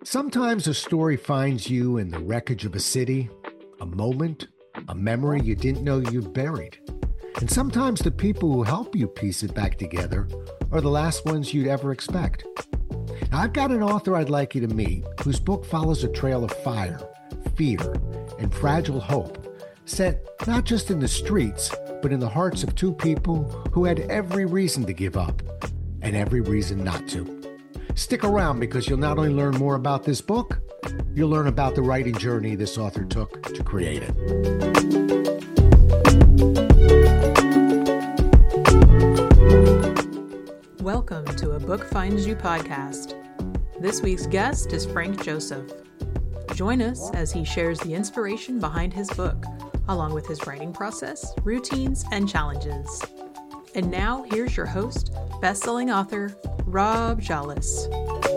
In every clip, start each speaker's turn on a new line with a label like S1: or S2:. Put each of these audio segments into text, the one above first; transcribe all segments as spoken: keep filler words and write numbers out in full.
S1: Sometimes a story finds you in the wreckage of a city, a moment, a memory you didn't know you'd buried. And sometimes the people who help you piece it back together are the last ones you'd ever expect. Now, I've got an author I'd like you to meet whose book follows a trail of fire, fear, and fragile hope, set not just in the streets, but in the hearts of two people who had every reason to give up and every reason not to. Stick around because you'll not only learn more about this book, you'll learn about the writing journey this author took to create it.
S2: Welcome to A Book Finds You podcast. This week's guest is Frank Joseph. Join us as he shares the inspiration behind his book, along with his writing process, routines, and challenges. And now, here's your host, best-selling author, Rob Jolles.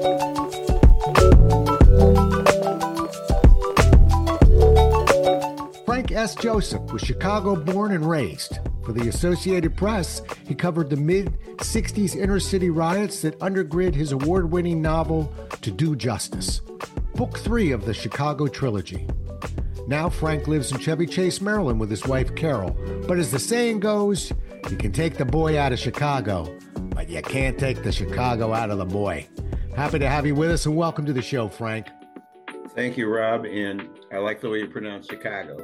S1: Frank S. Joseph was Chicago born and raised. For the Associated Press, he covered the mid-sixties inner-city riots that undergird his award-winning novel, To Do Justice, book three of the Chicago trilogy. Now Frank lives in Chevy Chase, Maryland with his wife, Carol. But as the saying goes, you can take the boy out of Chicago, but you can't take the Chicago out of the boy. Happy to have you with us, and welcome to the show, Frank.
S3: Thank you, Rob, and I like the way you pronounce Chicago.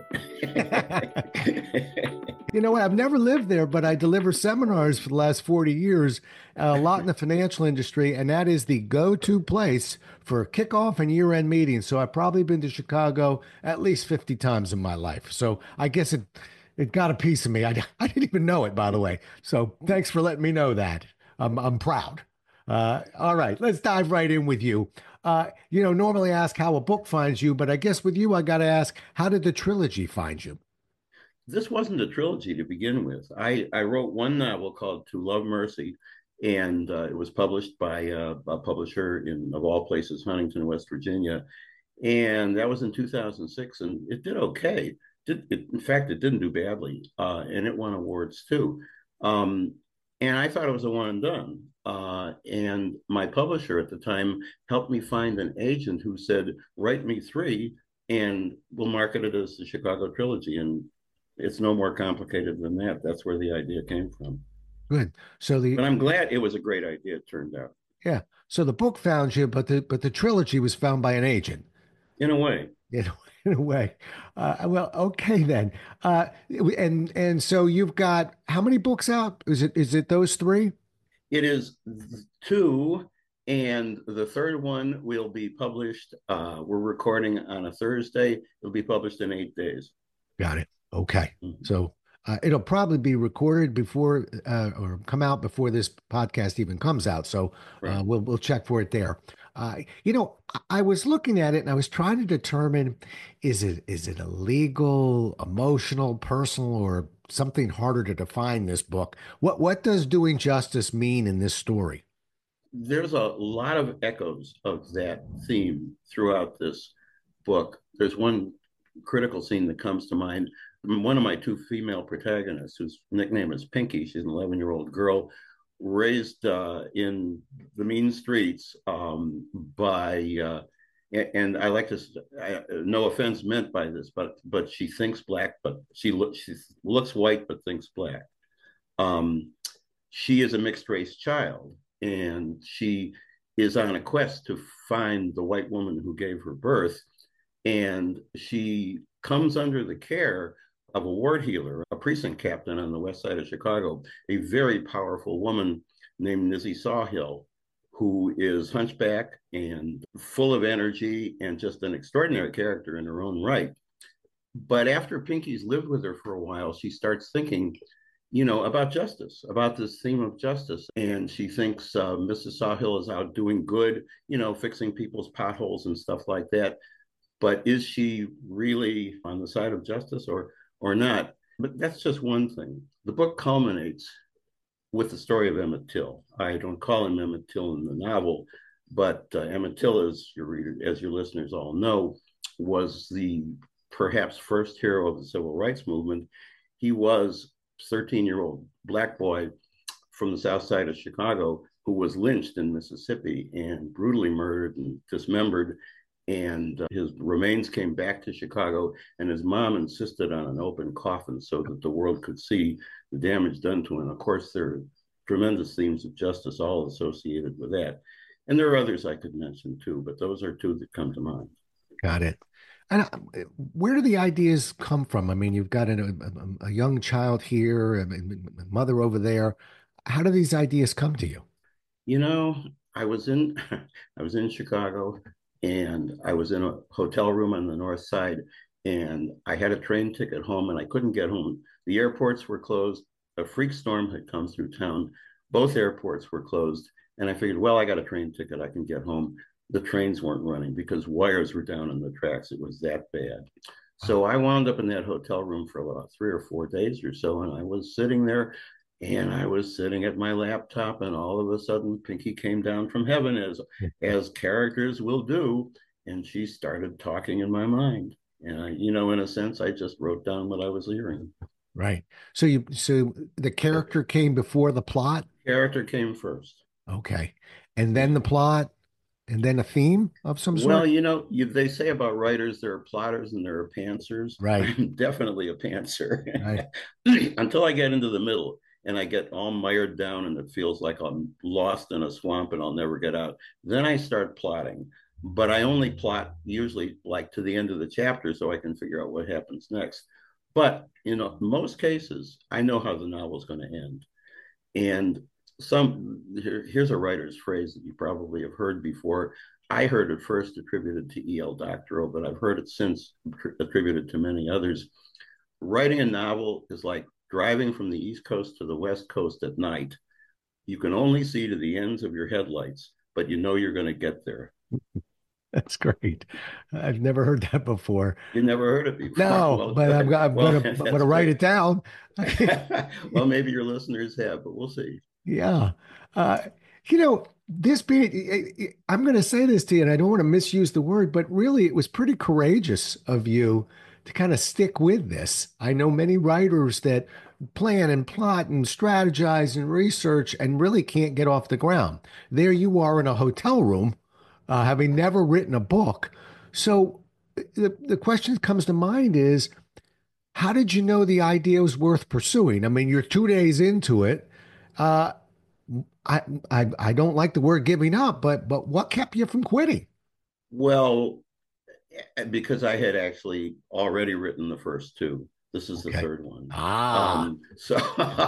S1: You know what? I've never lived there, but I deliver seminars for the last forty years, uh, a lot in the financial industry, and that is the go-to place for kickoff and year-end meetings. So I've probably been to Chicago at least fifty times in my life. So I guess it it got a piece of me. I, I didn't even know it, by the way. So thanks for letting me know that. I'm, I'm proud. Uh, all right, let's dive right in with you. Uh, you know, normally I ask how a book finds you, but I guess with you, I got to ask, how did the trilogy find you?
S3: This wasn't a trilogy to begin with. I, I wrote one novel called To Love Mercy, and uh, it was published by uh, a publisher in, of all places, Huntington, West Virginia. And that was in two thousand six, and it did okay. Did, it, in fact, it didn't do badly, uh, and it won awards too. Um, and I thought it was a one and done. Uh, and my publisher at the time helped me find an agent who said, write me three, and we'll market it as the Chicago Trilogy. And it's no more complicated than that. That's where the idea came from.
S1: Good. So the,
S3: but I'm glad it was a great idea, it turned out.
S1: Yeah. So the book found you, but the but the trilogy was found by an agent.
S3: In a way.
S1: In, in a way. Uh, well, okay then. Uh, and and so you've got how many books out? Is it is it those three?
S3: It is two, and the third one will be published. Uh, we're recording on a Thursday. It'll be published in eight days.
S1: Got it. Okay.
S3: Mm-hmm.
S1: So uh, it'll probably be recorded before uh, or come out before this podcast even comes out. So uh, right. we'll we'll check for it there. Uh, you know, I was looking at it and I was trying to determine, is it is it a legal, emotional, personal, or something harder to define this book? What what does doing justice mean in this story?
S3: There's a lot of echoes of that theme throughout this book. There's one critical scene that comes to mind. One of my two female protagonists, whose nickname is Pinky, she's an eleven-year-old girl raised uh, in the mean streets um, by, uh, and I like to, I, no offense meant by this, but but she thinks black, but she looks she looks white, but thinks black. Um, she is a mixed race child, and she is on a quest to find the white woman who gave her birth, and she comes under the care of a ward healer, a precinct captain on the west side of Chicago, a very powerful woman named Nizzy Sawhill, who is hunchback and full of energy and just an extraordinary character in her own right. But after Pinky's lived with her for a while, she starts thinking, you know, about justice, about this theme of justice. And she thinks uh, Missus Sawhill is out doing good, you know, fixing people's potholes and stuff like that. But is she really on the side of justice or or not? But that's just one thing. The book culminates with the story of Emmett Till. I don't call him Emmett Till in the novel, but uh, Emmett Till, as your reader, as your listeners all know, was the perhaps first hero of the civil rights movement. He was a thirteen-year-old black boy from the south side of Chicago who was lynched in Mississippi and brutally murdered and dismembered. And uh, his remains came back to Chicago, and his mom insisted on an open coffin so that the world could see the damage done to him. Of course, there are tremendous themes of justice all associated with that. And there are others I could mention too, but those are two that come to mind.
S1: Got it. And uh, where do the ideas come from? I mean, you've got a, a, a young child here, a mother over there. How do these ideas come to you?
S3: You know, I was in I was in Chicago, and I was in a hotel room on the north side, and I had a train ticket home, and I couldn't get home. The airports were closed. A freak storm had come through town. Both airports were closed, and I figured, well, I got a train ticket. I can get home. The trains weren't running because wires were down in the tracks. It was that bad. So I wound up in that hotel room for about three or four days or so, and I was sitting there, and I was sitting at my laptop, and all of a sudden Pinky came down from heaven, as as characters will do, and she started talking in my mind. And I, you know, in a sense, I just wrote down what I was hearing.
S1: Right. So you so the character came before the plot?
S3: Character came first.
S1: Okay. And then the plot, and then a theme of some sort?
S3: Well, you know, you, they say about writers, there are plotters and there are pantsers.
S1: Right.
S3: I'm definitely a pantser.
S1: Right.
S3: Until I get into the middle and I get all mired down and it feels like I'm lost in a swamp and I'll never get out. Then I start plotting. But I only plot usually like to the end of the chapter so I can figure out what happens next. But, you know, in most cases, I know how the novel is going to end. And some here, here's a writer's phrase that you probably have heard before. I heard it first attributed to E L Doctorow, but I've heard it since attributed to many others. Writing a novel is like driving from the East Coast to the West Coast at night. You can only see to the ends of your headlights, but you know you're going to get there.
S1: That's great. I've never heard that before.
S3: You never heard it before?
S1: No,
S3: well,
S1: but I'm, I'm well, going to write it down.
S3: Well, maybe your listeners have, but we'll see.
S1: Yeah. Uh, you know, this being, I'm going to say this to you, and I don't want to misuse the word, but really it was pretty courageous of you to kind of stick with this. I know many writers that plan and plot and strategize and research and really can't get off the ground. There you are in a hotel room, uh, having never written a book. So the, the question that comes to mind is, how did you know the idea was worth pursuing? I mean, you're two days into it. Uh, I, I I don't like the word giving up, but but what kept you from quitting?
S3: Well, because I had actually already written the first two. This is
S1: Okay.
S3: the third one.
S1: Ah,
S3: Um, so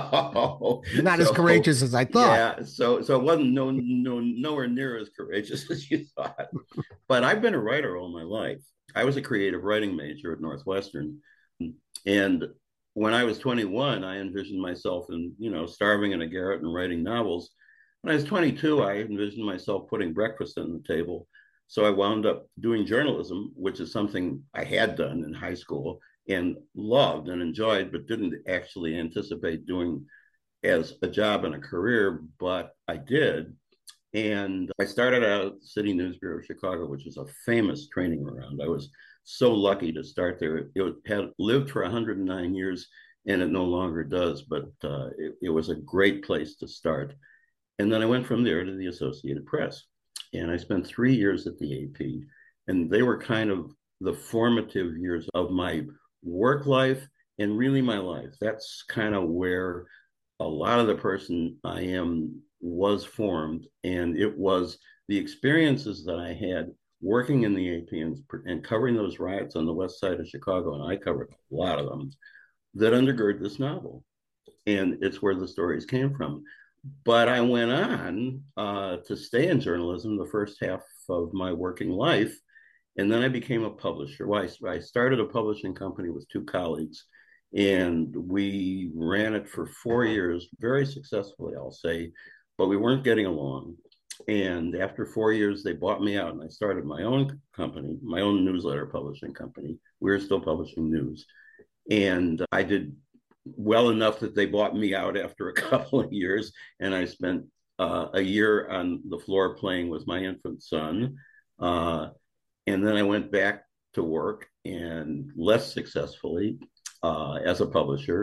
S1: you're not as
S3: so,
S1: courageous as I thought.
S3: Yeah, so so it wasn't no no nowhere near as courageous as you thought. But I've been a writer all my life. I was a creative writing major at Northwestern, and when I was twenty-one, I envisioned myself in, you know, starving in a garret and writing novels. When I was twenty-two, I envisioned myself putting breakfast on the table. So I wound up doing journalism, which is something I had done in high school and loved and enjoyed, but didn't actually anticipate doing as a job and a career, but I did. And I started out at the City News Bureau of Chicago, which is a famous training ground. I was so lucky to start there. It had lived for one hundred nine years, and it no longer does, but uh, it, it was a great place to start. And then I went from there to the Associated Press, and I spent three years at the A P, and they were kind of the formative years of my work life and really my life. That's kind of where a lot of the person I am was formed, and it was the experiences that I had working in the A P and, and covering those riots on the west side of Chicago, and I covered a lot of them, that undergird this novel. And it's where the stories came from. But I went on uh, to stay in journalism the first half of my working life, and then I became a publisher. Well, I, I started a publishing company with two colleagues, and we ran it for four years, very successfully, I'll say, but we weren't getting along. And after four years, they bought me out, and I started my own company, my own newsletter publishing company. We were still publishing news. And I did well enough that they bought me out after a couple of years, and I spent uh, a year on the floor playing with my infant son. Uh, and then I went back to work, and less successfully uh, as a publisher.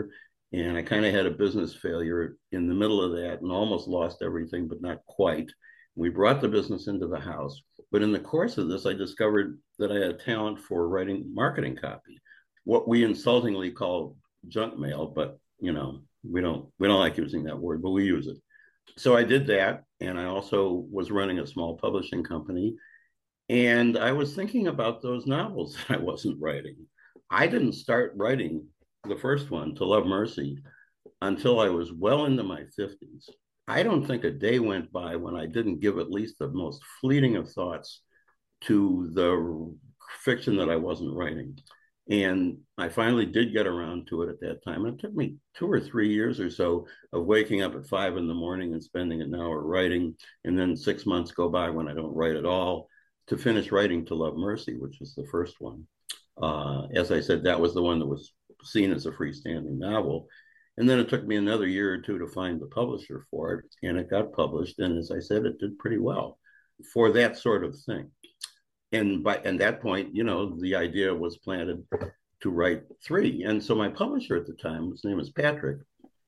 S3: And I kind of had a business failure in the middle of that and almost lost everything, but not quite. We brought the business into the house. But in the course of this, I discovered that I had a talent for writing marketing copy, what we insultingly call junk mail, but you know, we don't we don't like using that word, but we use it. So I did that, and I also was running a small publishing company, and I was thinking about those novels that I wasn't writing. I didn't start writing the first one, To Love Mercy, until I was well into my fifties. I don't think a day went by when I didn't give at least the most fleeting of thoughts to the fiction that I wasn't writing. And I finally did get around to it at that time. It took me two or three years or so of waking up at five in the morning and spending an hour writing. And then six months go by when I don't write at all to finish writing To Love Mercy, which was the first one. Uh, as I said, that was the one that was seen as a freestanding novel. And then it took me another year or two to find the publisher for it, and it got published. And as I said, it did pretty well for that sort of thing. And by at that point, you know, the idea was planted to write three. And so my publisher at the time, his name is Patrick,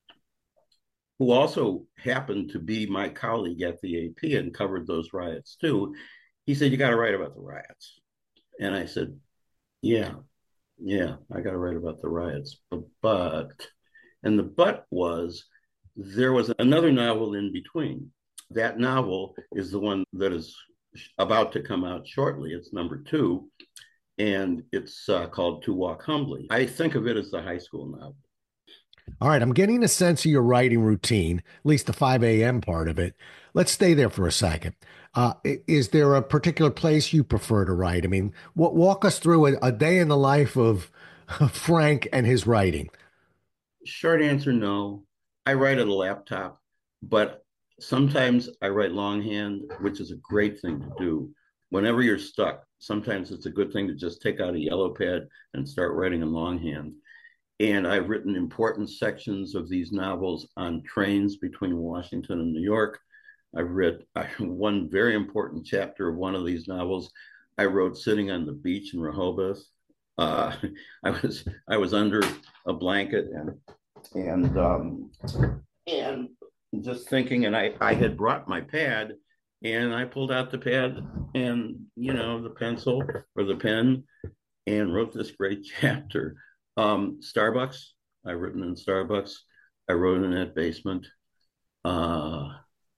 S3: who also happened to be my colleague at the A P and covered those riots too. He said, "You got to write about the riots." And I said, yeah, yeah, I got to write about the riots. But, and the but was, there was another novel in between. That novel is the one that is about to come out shortly. It's number two, and it's uh, called To Walk Humbly. I think of it as the high school novel.
S1: All right, I'm getting a sense of your writing routine, at least the five a m part of it. Let's stay there for a second. Uh, is there a particular place you prefer to write? I mean, w- walk us through a, a day in the life of Frank and his writing.
S3: Short answer, no. I write at a laptop, but sometimes I write longhand, which is a great thing to do. Whenever you're stuck, sometimes it's a good thing to just take out a yellow pad and start writing in longhand. And I've written important sections of these novels on trains between Washington and New York. I've read one very important chapter of one of these novels. I wrote sitting on the beach in Rehoboth. Uh, I was I was under a blanket and and um, and just thinking, and I I had brought my pad, and I pulled out the pad and you know the pencil or the pen, and wrote this great chapter. Um, Starbucks. I've written in Starbucks. I wrote in that basement. Uh,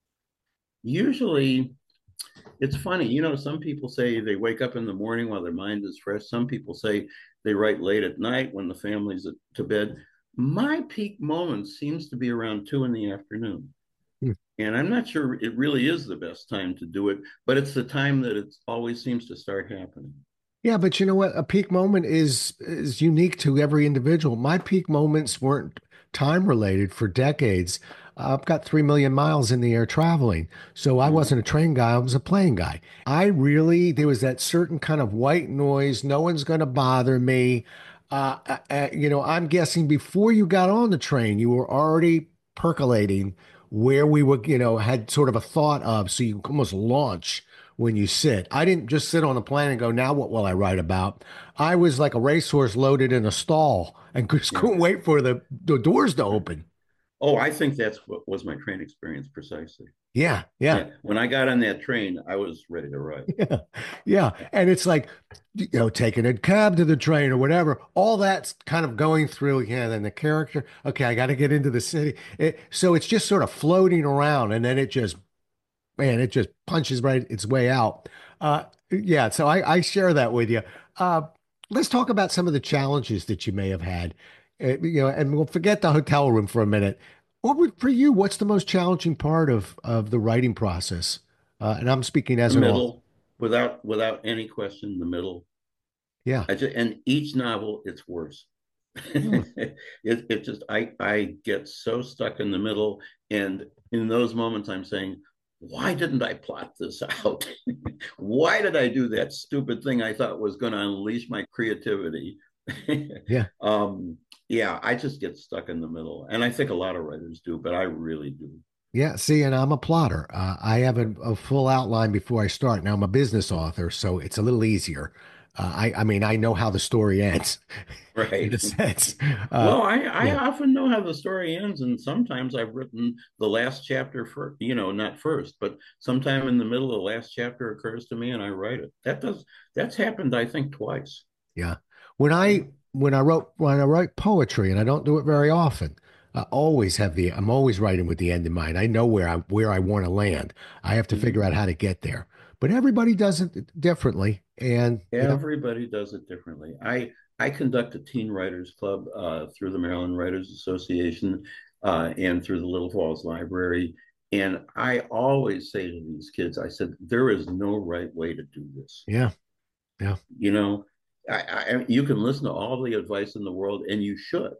S3: usually it's funny, you know, some people say they wake up in the morning while their mind is fresh. Some people say they write late at night when the family's to bed. My peak moment seems to be around two in the afternoon. Hmm. And I'm not sure it really is the best time to do it, but it's the time that it always seems to start happening.
S1: Yeah, but you know what? A peak moment is is unique to every individual. My peak moments weren't time related for decades. I've got three million miles in the air traveling. So I wasn't a train guy, I was a plane guy. I really, there was that certain kind of white noise. No one's going to bother me. Uh, uh, uh, you know, I'm guessing before you got on the train, you were already percolating where we were, you know, had sort of a thought of, so you almost launch when you sit. I didn't just sit on a plane and go, now what will I write about? I was like a racehorse loaded in a stall and just couldn't wait for the, the doors to open.
S3: Oh, I think that's what was my train experience precisely.
S1: Yeah, yeah.
S3: Yeah. When I got on that train, I was ready to ride.
S1: Yeah, yeah. And it's like, you know, taking a cab to the train or whatever, all that's kind of going through. Yeah, then the character, okay, I got to get into the city. It, so it's just sort of floating around and then it just, man, it just punches right its way out. Uh, yeah, so I, I share that with you. Uh, let's talk about some of the challenges that you may have had. Uh, you know, and we'll forget the hotel room for a minute. What would, for you, what's the most challenging part of of the writing process? Uh, and I'm speaking as
S3: The
S1: an author.
S3: middle, without without any question, the middle.
S1: Yeah.
S3: I just, and each novel, it's worse.
S1: Hmm.
S3: it, it just I I get so stuck in the middle, and in those moments, I'm saying, why didn't I plot this out? Why did I do that stupid thing I thought was going to unleash my creativity?
S1: Yeah.
S3: um, yeah, I just get stuck in the middle, and I think a lot of writers do, but I really do.
S1: Yeah. See, and I'm a plotter. Uh, I have a, a full outline before I start. Now I'm a business author, so it's a little easier. Uh, I, I mean, I know how the story ends in
S3: Right.
S1: a sense. Uh,
S3: Well, I, I
S1: yeah,
S3: often know how the story ends, and sometimes I've written the last chapter for, you know, not first, but sometime in the middle, the last chapter occurs to me and I write it. That does, that's happened, I think, twice.
S1: yeah. When
S3: Yeah.
S1: I when I wrote when I write poetry, and I don't do it very often, I always have the I'm always writing with the end in mind. I know where I where I want to land. I have to figure
S3: Mhm.
S1: out how to get there. But everybody does it differently, and yeah,
S3: Everybody does it differently. I I conduct a teen writers club uh, through the Maryland Writers Association uh, and through the Little Falls Library. And I always say to these kids, I said, there is no right way to do this.
S1: yeah, yeah.
S3: You know, I, I, you can listen to all the advice in the world, and you should.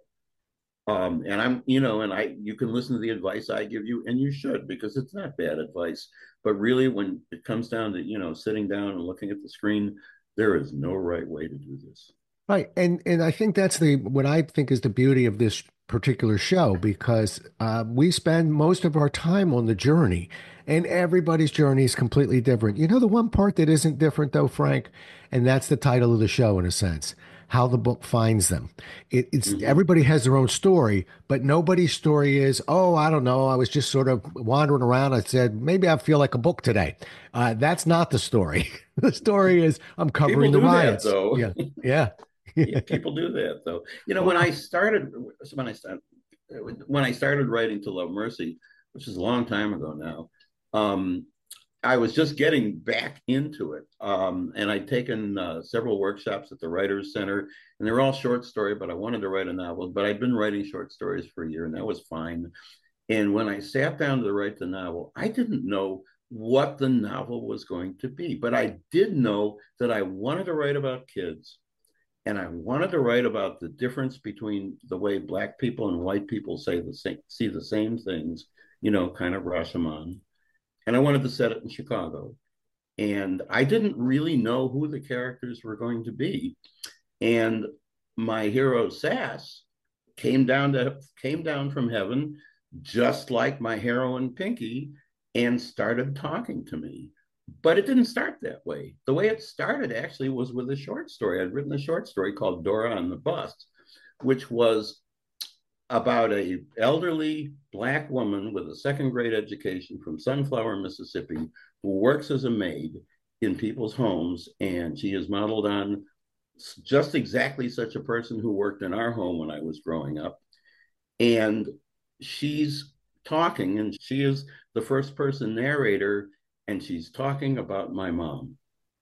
S3: Um, and I'm, you know, and I, you can listen to the advice I give you, and you should, because it's not bad advice. But really, when it comes down to, you know, sitting down and looking at the screen, there is no right way to do this.
S1: Right. And and I think that's the what I think is the beauty of this particular show because uh, we spend most of our time on the journey and everybody's journey is completely different. You know, the one part that isn't different though, Frank, and that's the title of the show in a sense, how the book finds them. It, it's
S3: Mm-hmm.
S1: everybody has their own story, but nobody's story is, oh, I don't know, I was just sort of wandering around. I said, maybe I feel like a book today. Uh, that's not the story. The story is I'm
S3: People
S1: covering the
S3: do that
S1: riots.
S3: though.
S1: Yeah. Yeah.
S3: Yeah, people do that though. You know, when I
S1: Well,
S3: started, when I started, when I started writing to Love Mercy, which is a long time ago now, um, I was just getting back into it. Um, and I'd taken uh, several workshops at the Writers Center, and they were all short story, but I wanted to write a novel. But I'd been writing short stories for a year, and that was fine. And when I sat down to write the novel, I didn't know what the novel was going to be, but I did know that I wanted to write about kids. And I wanted to write about the difference between the way Black people and white people say the same, see the same things, you know, kind of Rashomon. And I wanted to set it in Chicago. And I didn't really know who the characters were going to be. And my hero Sass came down to came down from heaven, just like my heroine Pinky, and started talking to me. But it didn't start that way. The way it started actually was with a short story. I'd written a short story called Dora on the Bus, which was about a elderly Black woman with a second grade education from Sunflower, Mississippi, who works as a maid in people's homes. And she is modeled on just exactly such a person who worked in our home when I was growing up. And she's talking, and she is the first person narrator, and she's talking about my mom.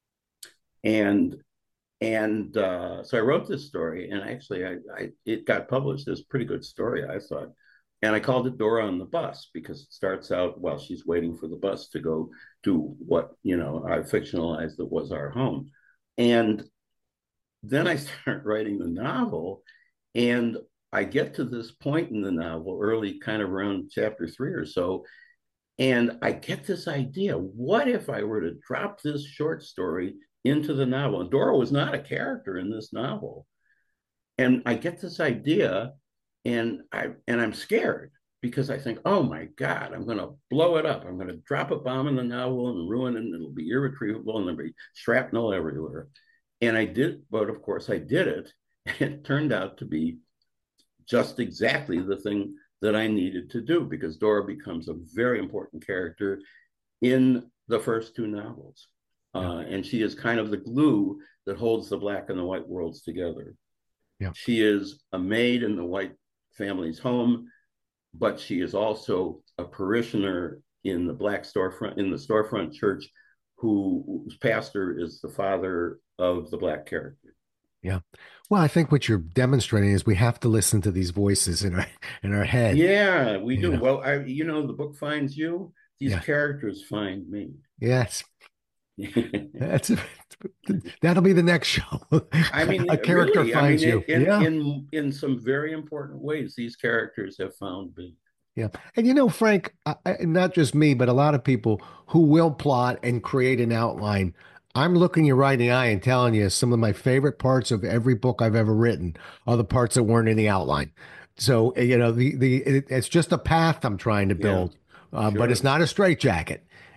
S3: And and uh, so I wrote this story, and actually, I, I it got published. It's a pretty good story, I thought. And I called it Dora on the Bus because it starts out while she's waiting for the bus to go to what, you know, I fictionalized that was our home. And then I start writing the novel, and I get to this point in the novel, early, kind of around chapter three or so, and I get this idea. What if I were to drop this short story into the novel? And Dora was not a character in this novel. And I get this idea, and I and I'm scared because I think, oh my God, I'm gonna blow it up. I'm gonna drop a bomb in the novel and ruin it, and it'll be irretrievable, and there'll be shrapnel everywhere. And I did, but of course I did it. And it turned out to be just exactly the thing that I needed to do because Dora becomes a very important character in the first two novels.
S1: yeah,
S3: Uh, and she is kind of the glue that holds the Black and the white worlds together.
S1: yeah.
S3: She is a maid in the white family's home, but she is also a parishioner in the Black storefront, in the storefront church, who, whose pastor is the father of the Black character.
S1: Yeah. Well, I think what you're demonstrating is we have to listen to these voices in our in our head.
S3: Yeah, we
S1: You
S3: do.
S1: know.
S3: Well, I, you know, the book finds you. These
S1: Yeah.
S3: characters find me.
S1: Yes. That's that'll be the next show.
S3: I mean,
S1: A character
S3: really, I mean,
S1: finds you.
S3: in
S1: Yeah.
S3: in in some very important ways, these characters have found me.
S1: Yeah. And you know, Frank, I, I- not just me, but a lot of people who will plot and create an outline. I'm looking you right in the eye and telling you some of my favorite parts of every book I've ever written are the parts that weren't in the outline. So, you know, the the it, it's just a path I'm trying to
S3: Yeah,
S1: build, uh, but it's
S3: sure.
S1: not a straitjacket.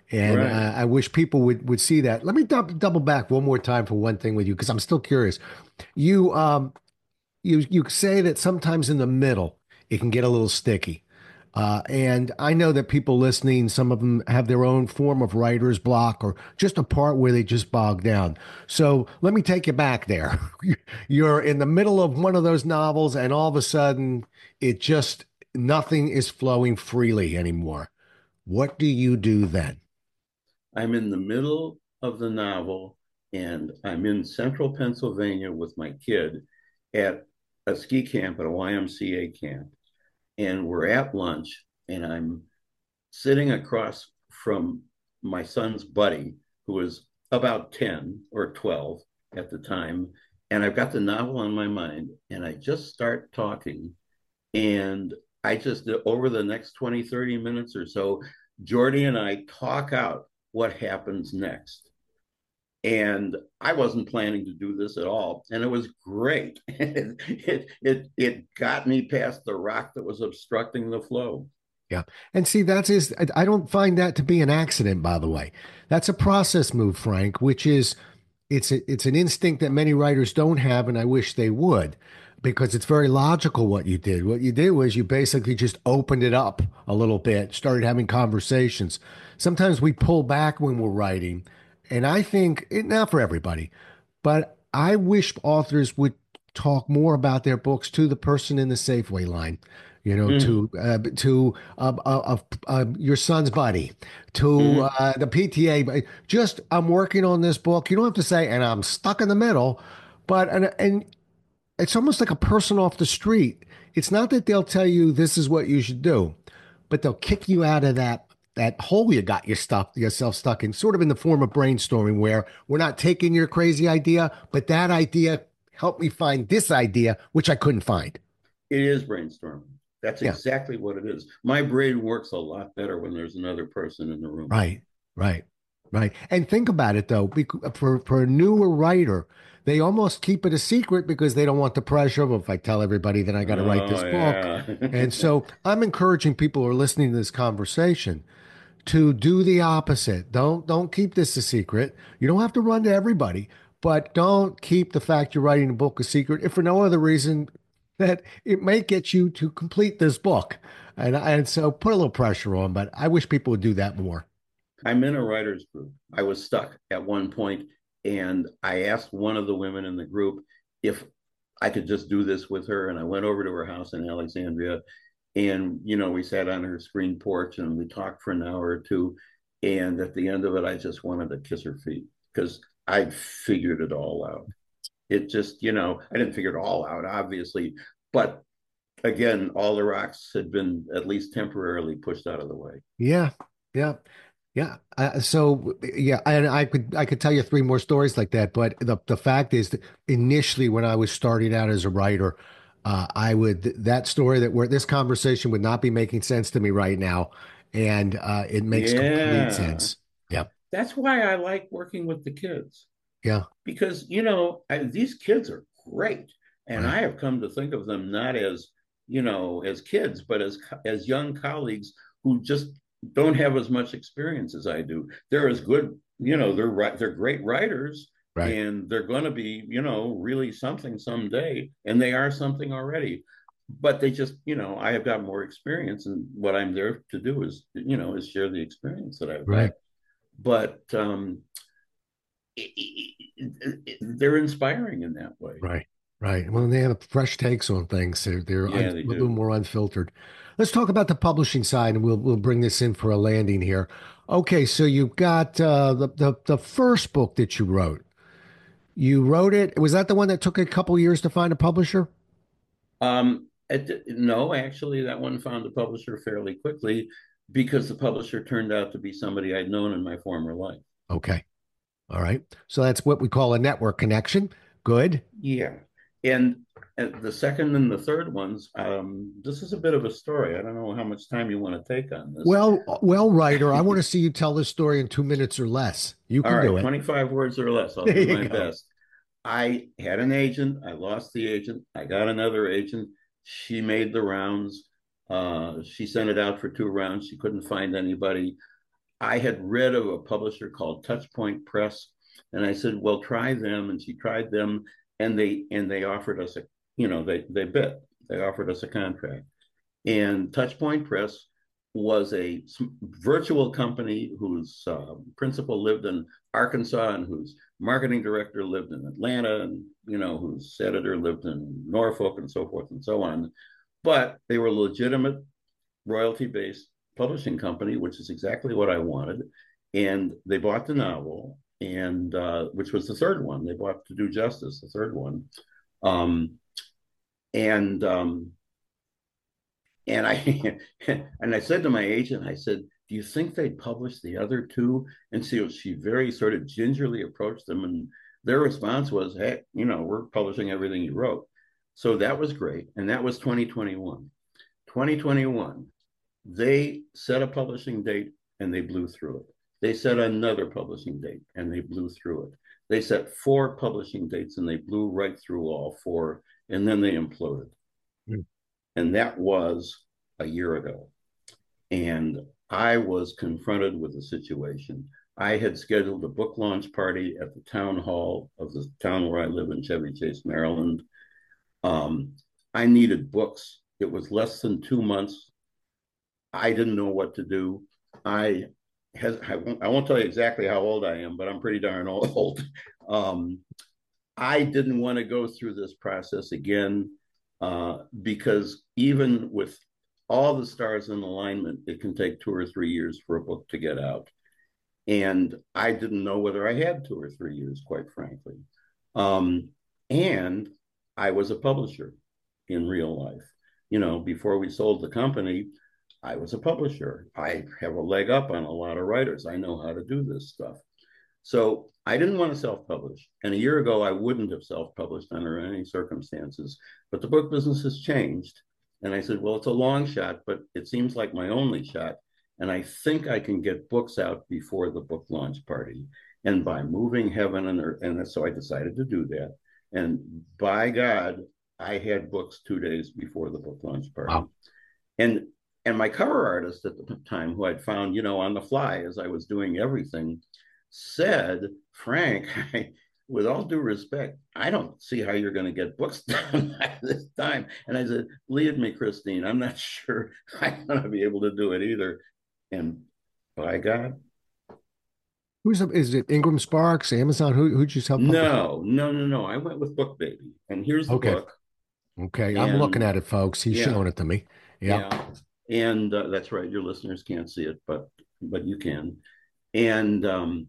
S1: And
S3: Right.
S1: uh, I wish people would would see that. Let me dou- double back one more time for one thing with you because I'm still curious. You um you you say that sometimes in the middle it can get a little sticky. Uh, and I know that people listening, some of them have their own form of writer's block or just a part where they just bog down. So let me take you back there. You're in the middle of one of those novels, and all of a sudden, it just nothing is flowing freely anymore. What do you do then?
S3: I'm in the middle of the novel and I'm in central Pennsylvania with my kid at a ski camp at a Y M C A camp. And we're at lunch and I'm sitting across from my son's buddy, who was about ten or twelve at the time. And I've got the novel on my mind and I just start talking. And I just, over the next twenty, thirty minutes or so, Jordy and I talk out what happens next. And I wasn't planning to do this at all. And it was great. it, it, it, it got me past the rock that was obstructing the flow.
S1: Yeah. And see, that's is I don't find that to be an accident, by the way. That's a process move, Frank, which is it's a, it's an instinct that many writers don't have, and I wish they would, because it's very logical what you did. What you did was you basically just opened it up a little bit, started having conversations. Sometimes we pull back when we're writing, and I think it, not for everybody, but I wish authors would talk more about their books to the person in the Safeway line, you know,
S3: Mm,
S1: to uh, to uh, uh, uh, uh, your son's buddy, to
S3: mm.
S1: uh, the P T A. Just I'm working on this book. You don't have to say, and I'm stuck in the middle, but and and it's almost like a person off the street. It's not that they'll tell you this is what you should do, but they'll kick you out of that that hole you got your stuff yourself stuck in, sort of in the form of brainstorming, where we're not taking your crazy idea, but that idea helped me find this idea, which I couldn't find.
S3: It is brainstorming. That's
S1: Yeah,
S3: exactly what it is. My brain works a lot better when there's another person in the room.
S1: right, right, right. And think about it though, bec- for for a newer writer, they almost keep it a secret because they don't want the pressure of if I tell everybody that I got to write
S3: Oh,
S1: this book.
S3: yeah.
S1: And so I'm encouraging people who are listening to this conversation to do the opposite. Don't don't keep this a secret. You don't have to run to everybody, but don't keep the fact you're writing a book a secret if for no other reason that it may get you to complete this book. And and so put a little pressure on, but I wish people would do that more.
S3: I'm in a writer's group. I was stuck at one point, and I asked one of the women in the group if I could just do this with her. And I went over to her house in Alexandria, and you know, we sat on her screen porch and we talked for an hour or two. And at the end of it, I just wanted to kiss her feet because I figured it all out. It just, you know, I didn't figure it all out, obviously, but again, all the rocks had been at least temporarily pushed out of the way.
S1: Yeah, yeah, yeah. Uh, so yeah, and I could I could tell you three more stories like that. But the the fact is that initially when I was starting out as a writer, uh, I would that story that where this conversation would not be making sense to me right now, and uh, it makes complete
S3: Yeah.
S1: sense. Yeah,
S3: That's why I like working with the kids
S1: yeah,
S3: because, you know, I, these kids are great. And
S1: right,
S3: I have come to think of them not as, you know, as kids, but as as young colleagues who just don't have as much experience as I do. They're as good, you know, they're they're great writers
S1: right.
S3: and they're going to be, you know, really something someday. And they are something already. But they just, you know, I have got more experience, and what I'm there to do is, you know, is share the experience that I've got.
S1: Right.
S3: But um, it, it, it, they're inspiring in that way.
S1: Right. Right. Well, they have fresh takes on things. They're, they're un,
S3: Yeah, they
S1: a little
S3: do.
S1: more unfiltered. Let's talk about the publishing side, and we'll we'll bring this in for a landing here. Okay, so you've got uh, the, the the first book that you wrote. You wrote it. Was that the one that took a couple years to find a publisher?
S3: Um, it, no, actually, that one found a publisher fairly quickly because the publisher turned out to be somebody I'd known in my former life.
S1: Okay. All right. So that's what we call a network connection. Good.
S3: Yeah. And, and the second and the third ones, um, this is a bit of a story. I don't know how much time you want to take on this.
S1: Well, well, writer, I want to see you tell this story in two minutes or less. You
S3: All
S1: can do
S3: right,
S1: it.
S3: twenty-five words or less. I'll
S1: There
S3: do
S1: you
S3: my
S1: go.
S3: best. I had an agent. I lost the agent. I got another agent. She made the rounds. Uh, she sent it out for two rounds. She couldn't find anybody. I had read of a publisher called Touchpoint Press, and I said, "Well, try them." And she tried them, and they and they offered us a, you know, they they bit, they offered us a contract. And Touchpoint Press was a virtual company whose uh, principal lived in Arkansas and whose marketing director lived in Atlanta, and you know, whose editor lived in Norfolk, and so forth and so on. But they were legitimate royalty-based publishing company, which is exactly what I wanted. And they bought the novel, and uh, which was the third one. They bought To Do Justice, the third one. Um, and um, and I and I said to my agent, I said, "Do you think they'd publish the other two?" And she she very sort of gingerly approached them, and their response was, "Hey, you know, we're publishing everything you wrote." So that was great, and that was twenty twenty-one. twenty twenty-one, they set a publishing date and they blew through it. They set another publishing date and they blew through it. They set four publishing dates and they blew right through all four, and then they imploded. Mm. And that was a year ago. And I was confronted with a situation. I had scheduled a book launch party at the town hall of the town where I live in Chevy Chase, Maryland. Um, I needed books. It was less than two months. I didn't know what to do. I has I won't, I won't tell you exactly how old I am, but I'm pretty darn old. Um, I didn't want to go through this process again uh, because even with all the stars in alignment, it can take two or three years for a book to get out. And I didn't know whether I had two or three years, quite frankly. Um, and I was a publisher in real life. You know, before we sold the company, I was a publisher. I have a leg up on a lot of writers. I know how to do this stuff. So I didn't want to self-publish. And a year ago, I wouldn't have self-published under any circumstances. But the book business has changed. And I said, well, it's a long shot, but it seems like my only shot. And I think I can get books out before the book launch party. And by moving heaven and earth, and so I decided to do that. And by God, I had books two days before the book launch party. Wow. And and my cover artist at the time, who I'd found, you know, on the fly as I was doing everything, said, Frank, I, with all due respect, I don't see how you're going to get books done by this time. And I said, believe me, Christine, I'm not sure I'm going to be able to do it either. And by God.
S1: Who's up? Is it Ingram Sparks, Amazon? Who who'd you help?
S3: No, no, no, no. I went with Book Baby. And here's the
S1: okay.
S3: book.
S1: Okay. And, I'm looking at it, folks. He's yeah, showing it to me. Yeah. yeah.
S3: And uh, that's right. Your listeners can't see it, but but you can. And um,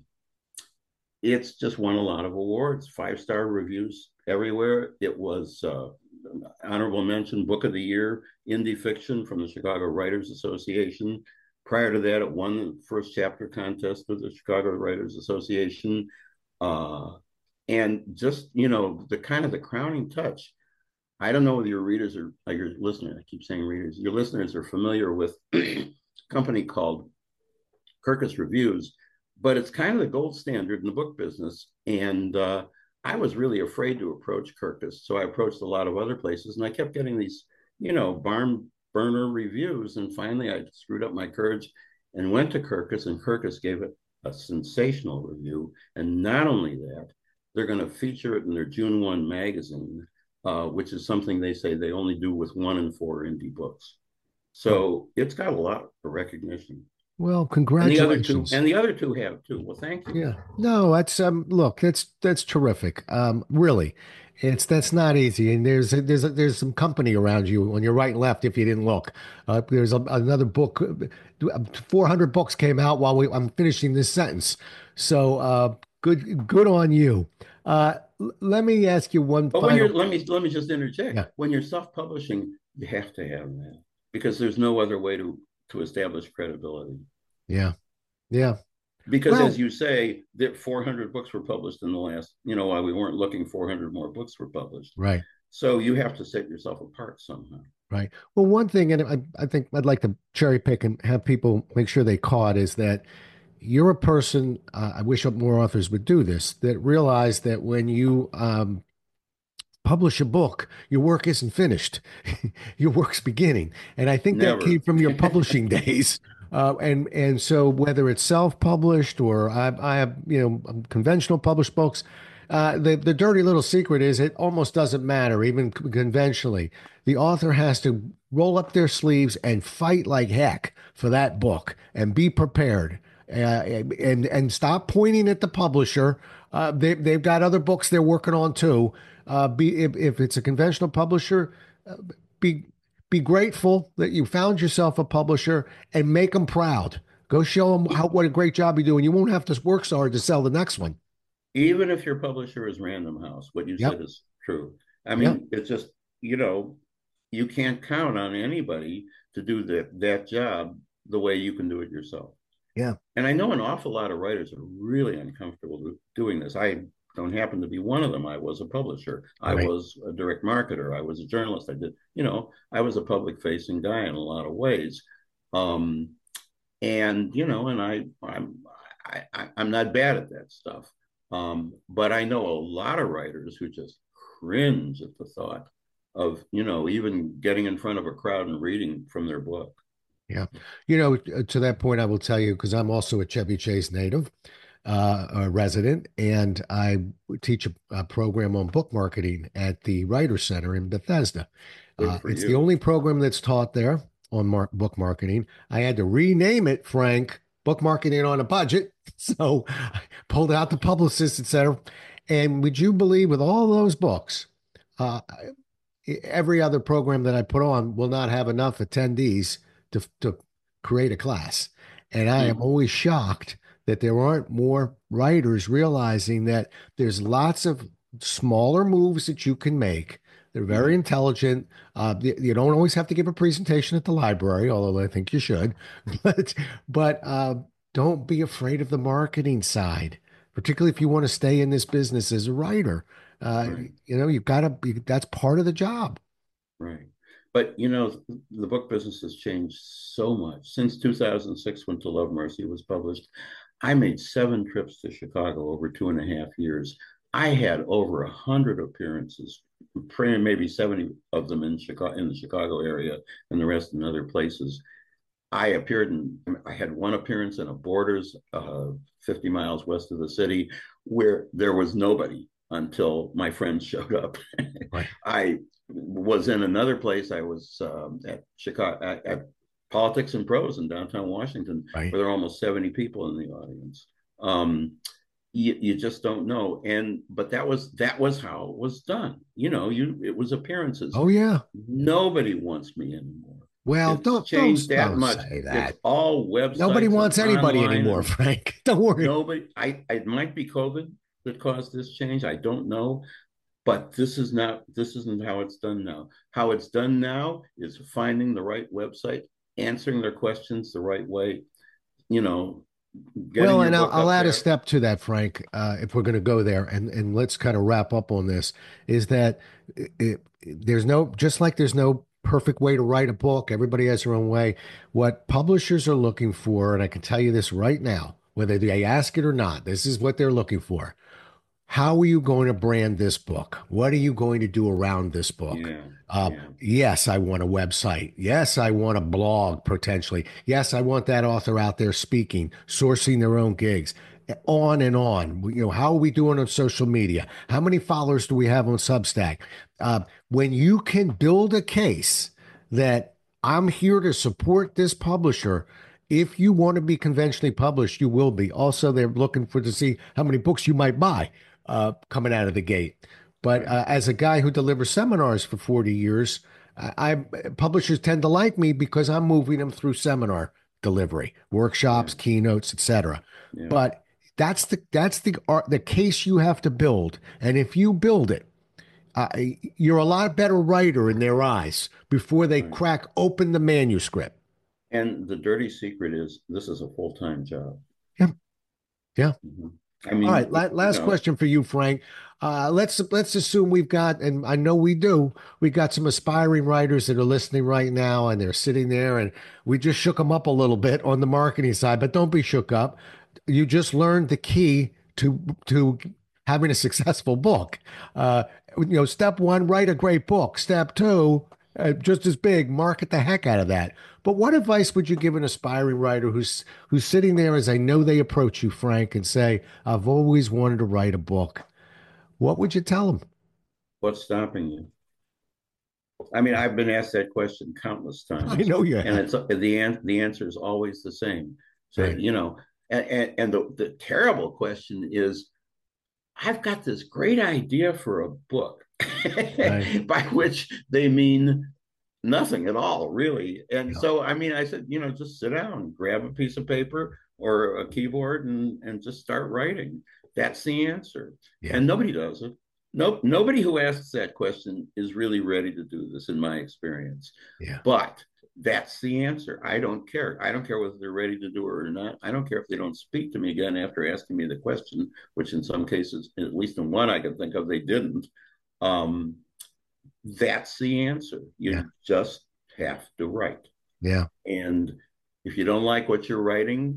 S3: it's just won a lot of awards, five-star reviews everywhere. It was uh, honorable mention, Book of the Year, Indie Fiction from the Chicago Writers Association. Prior to that, it won the first chapter contest with the Chicago Writers Association. Uh, and just, you know, the kind of the crowning touch. I don't know whether your readers are, like your listeners, I keep saying readers, your listeners are familiar with a company called Kirkus Reviews, but it's kind of the gold standard in the book business. And uh, I was really afraid to approach Kirkus. So I approached a lot of other places, and I kept getting these, you know, barn burner reviews. And finally, I screwed up my courage and went to Kirkus, and Kirkus gave it a sensational review. And not only that, they're going to feature it in their June first magazine, uh, which is something they say they only do with one in four indie books. So it's got a lot of recognition.
S1: Well, congratulations.
S3: And the other two, and the other two have too. Well, thank you.
S1: Yeah. No, that's um. Look, that's that's terrific. Um, really, it's that's not easy. And there's there's there's some company around you on your right and left. If you didn't look, uh, there's a, another book. four hundred books came out while we, I'm finishing this sentence. So uh, good good on you. Uh, l- let me ask you one.
S3: But
S1: final...
S3: when you're let me let me just interject.
S1: Yeah.
S3: When you're self-publishing, you have to have that because there's no other way to. to establish credibility.
S1: Yeah. Yeah.
S3: Because
S1: well,
S3: as you say, that four hundred books were published in the last, you know, while we weren't looking, four hundred more books were published.
S1: Right.
S3: So you have to set yourself apart somehow.
S1: Right. Well, one thing, and I, I think I'd like to cherry pick and have people make sure they caught is that you're a person, uh, I wish more authors would do this, that realize that when you, um, publish a book, your work isn't finished. Your work's beginning. And I think
S3: Never.
S1: that came from your publishing days. Uh, and and so whether it's self-published or I, I have you know conventional published books, uh, the the dirty little secret is it almost doesn't matter even c- conventionally. The author has to roll up their sleeves and fight like heck for that book and be prepared. Uh, and and stop pointing at the publisher. Uh, they they've got other books they're working on too. Uh, be if, if it's a conventional publisher, uh, be be grateful that you found yourself a publisher and make them proud. Go show them how what a great job you do, and you won't have to work so hard to sell the next one.
S3: Even if your publisher is Random House, what you said
S1: Yep.
S3: is true. I
S1: Yep.
S3: mean, it's just, you know, you can't count on anybody to do that that job the way you can do it yourself.
S1: Yeah.
S3: And I know an awful lot of writers are really uncomfortable doing this. I don't happen to be one of them. I was a publisher. I
S1: Right.
S3: was a direct marketer. I was a journalist. I did, you know, I was a public facing guy in a lot of ways. Um, and you know, and I, I'm, I, I, I'm not bad at that stuff. Um, but I know a lot of writers who just cringe at the thought of, you know, even getting in front of a crowd and reading from their book.
S1: Yeah. You know, uh, to that point, I will tell you because I'm also a Chevy Chase native, uh, a resident, and I teach a, a program on book marketing at the Writer Center in Bethesda.
S3: Good
S1: Uh,
S3: for
S1: it's the
S3: you.
S1: only program that's taught there on mar book marketing. I had to rename it, Frank, Book Marketing on a Budget. So I pulled out the publicist, et cetera. And would you believe with all those books, uh, every other program that I put on will not have enough attendees to, to create a class. And I am
S3: Hmm.
S1: always shocked that there aren't more writers realizing that there's lots of smaller moves that you can make. They're very
S3: Yeah.
S1: intelligent. Uh, you, you don't always have to give a presentation at the library, although I think you should. But but uh, don't be afraid of the marketing side, particularly if you want to stay in this business as a writer. Uh,
S3: Right.
S1: you know, you've got to be, that's part of the job.
S3: Right. But you know, the book business has changed so much since two thousand six when To Love Mercy was published. I made seven trips to Chicago over two and a half years. I had over a hundred appearances, praying maybe seventy of them in Chicago, in the Chicago area, and the rest in other places. I appeared in, I had one appearance in a Borders, uh, fifty miles west of the city, where there was nobody until my friends showed up.
S1: Right.
S3: I was in another place. I was um, at Chicago at, at Politics and Prose in downtown Washington,
S1: Right.
S3: where there are almost seventy people in the audience. Um, you, you just don't know, and but that was that was how it was done. You know, you it was appearances.
S1: Oh yeah.
S3: Nobody wants me anymore.
S1: Well,
S3: It's
S1: don't don't
S3: changed that
S1: don't
S3: much.
S1: say
S3: It's
S1: that.
S3: all
S1: Nobody
S3: websites and
S1: wants anybody
S3: online,
S1: anymore,
S3: and
S1: Frank. Don't worry.
S3: nobody. I it might be COVID that caused this change. I don't know, but this is not. This isn't how it's done now. How it's done now is finding the right website, answering their questions the right way. You know, getting
S1: Well,
S3: your
S1: and I'll,
S3: book
S1: I'll
S3: up
S1: add a
S3: there.
S1: step to that, Frank, uh, if we're going to go there, and and let's kind of wrap up on this. Is that it, it, there's no just like there's no perfect way to write a book. Everybody has their own way. What publishers are looking for, and I can tell you this right now, whether they ask it or not, this is what they're looking for. How are you going to brand this book? What are you going to do around this book?
S3: Yeah,
S1: Uh,
S3: yeah,
S1: yes, I want a website. Yes, I want a blog potentially. Yes, I want that author out there speaking, sourcing their own gigs, on and on. You know, how are we doing on social media? How many followers do we have on Substack? Uh, when you can build a case that I'm here to support this publisher, if you want to be conventionally published, you will be. Also, they're looking for to see how many books you might buy uh, coming out of the gate. But
S3: right.
S1: uh, as a guy who delivers seminars for forty years, I, I publishers tend to like me because I'm moving them through seminar delivery,
S3: Yeah,
S1: workshops, keynotes, et cetera.
S3: yeah,
S1: But that's the that's the art, the case you have to build, and if you build it, uh, you're a lot better writer in their eyes before they
S3: right.
S1: crack open the manuscript.
S3: And the dirty secret is this is a full time job.
S1: Yeah, yeah.
S3: Mhm. I
S1: All right,
S3: mean,
S1: la
S3: you
S1: last
S3: know,
S1: question for you, Frank. Uh, let's let's assume we've got, and I know we do, we got some aspiring writers that are listening right now, and they're sitting there, and we just shook them up a little bit on the marketing side, but don't be shook up. You just learned the key to to having a successful book. Uh, you know, step one, write a great book. Step two, uh, just as big, market the heck out of that. But what advice would you give an aspiring writer who's who's sitting there as I know they approach you, Frank, and say, I've always wanted to write a book? What would you tell them?
S3: What's stopping you? I mean, I've been asked that question countless times.
S1: I know you have.
S3: And it's the the answer is always the same. So, right. you know, and, and, and the, the terrible question is, I've got this great idea for a book, right. by which they mean nothing at all, really. And yeah. so, I mean, I said, you know, just sit down, grab a piece of paper or a keyboard and, and just start writing. That's the answer. Yeah. And nobody does it. Nope. Nobody who asks that question is really ready to do this, in my experience. Yeah. But that's the answer. I don't care. I don't care whether they're ready to do it or not. I don't care if they don't speak to me again after asking me the question, which in some cases, at least in one I can think of, they didn't. Um, that's the answer. You yeah. just have to write.
S1: Yeah.
S3: And if you don't like what you're writing,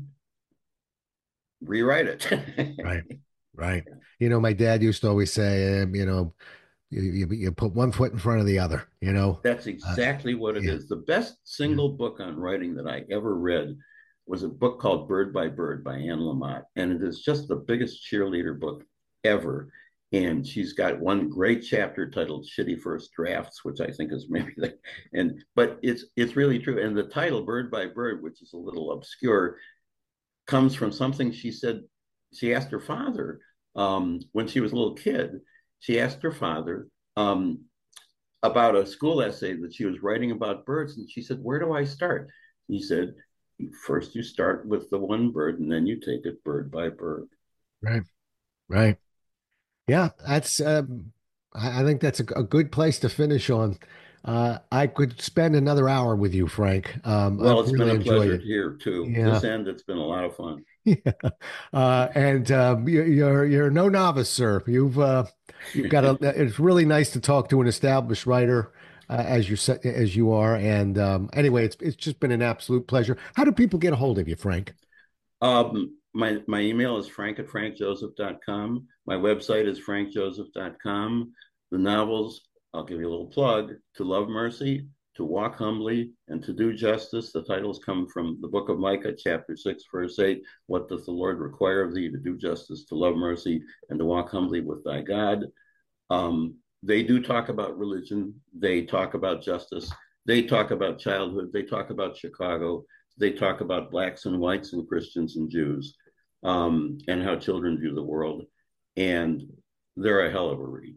S3: rewrite it.
S1: Right. Right. You know, my dad used to always say, um, you know, you, you, you put one foot in front of the other, you know.
S3: That's exactly uh, what it yeah. is. The best single yeah. book on writing that I ever read was a book called Bird by Bird by Anne Lamott. And it is just the biggest cheerleader book ever. And she's got one great chapter titled Shitty First Drafts, which I think is maybe the, and, but it's, it's really true. And the title Bird by Bird, which is a little obscure, comes from something she said, she asked her father um, when she was a little kid. She asked her father um, about a school essay that she was writing about birds. And she said, where do I start? He said, first you start with the one bird and then you take it bird by bird.
S1: Right. Right. Yeah, that's, um, I, I think that's a, a good place to finish on. Uh, I could spend another hour with you, Frank. Um,
S3: well, I've it's really been a pleasure it. here too. Yeah. This end, it's been a lot of fun.
S1: Yeah, uh, and um, you, you're you're no novice, sir. You've uh, you've got a. It's really nice to talk to an established writer uh, as you as you are. And um, anyway, it's it's just been an absolute pleasure. How do people get a hold of you, Frank?
S3: Um, my my email is frank at frank joseph dot com. My website is frank joseph dot com. The novels, I'll give you a little plug: To Love Mercy, To Walk Humbly, and To Do Justice. The titles come from the book of Micah, chapter six, verse eight. What doth the Lord require of thee? To do justice, to love mercy, and to walk humbly with thy God. Um, they do talk about religion. They talk about justice. They talk about childhood. They talk about Chicago. They talk about blacks and whites and Christians and Jews, um, and how children view the world. And they're a hell of a read.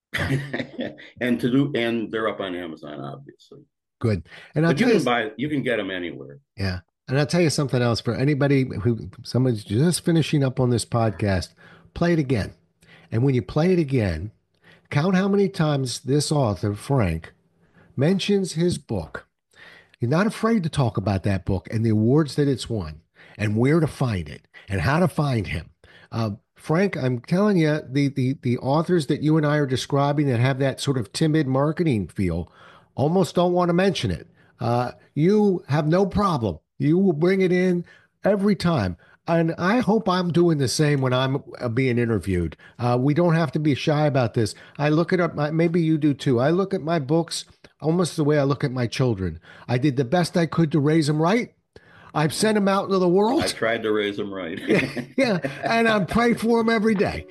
S3: and to do, and they're up on Amazon, obviously.
S1: Good. And I'll
S3: but you can you, buy, you can get them anywhere.
S1: Yeah. And I'll tell you something else for anybody who, someone's just finishing up on this podcast, play it again. And when you play it again, count how many times this author, Frank, mentions his book. You're not afraid to talk about that book and the awards that it's won and where to find it and how to find him. Uh, Frank, I'm telling you, the, the, the authors that you and I are describing that have that sort of timid marketing feel almost don't want to mention it. Uh, you have no problem. You will bring it in every time. And I hope I'm doing the same when I'm being interviewed. Uh, we don't have to be shy about this. I look at my, maybe you do too. I look at my books almost the way I look at my children. I did the best I could to raise them right. I've sent them out into the world.
S3: I tried to raise them right.
S1: yeah, yeah, and I pray for them every day.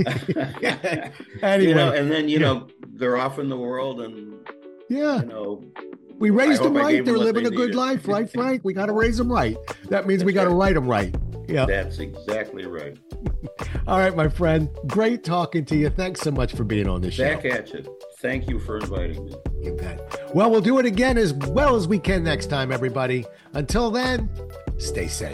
S1: Anyway,
S3: you know, and then you yeah. know they're off in the world, and
S1: yeah,
S3: you know,
S1: we raised them right. They're living a good life, right, Frank? We got to raise them right. That means we got to write them right. Yeah,
S3: that's exactly right.
S1: All right, my friend. Great talking to you. Thanks so much for being on this show.
S3: Back at you. Thank you for inviting me.
S1: You bet. Well, we'll do it again as well as we can next time, everybody. Until then, stay safe.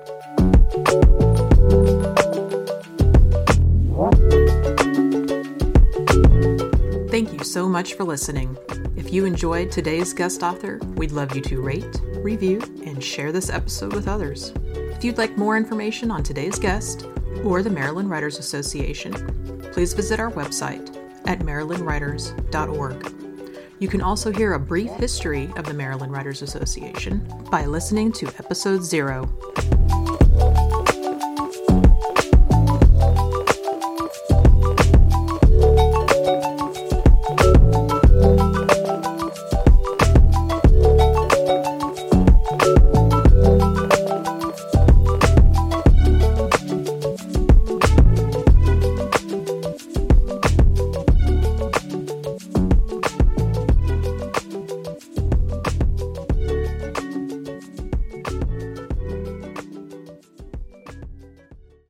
S2: Thank you so much for listening. If you enjoyed today's guest author, we'd love you to rate, review, and share this episode with others. If you'd like more information on today's guest or the Maryland Writers Association, please visit our website at maryland writers dot org. You can also hear a brief history of the Maryland Writers Association by listening to episode zero.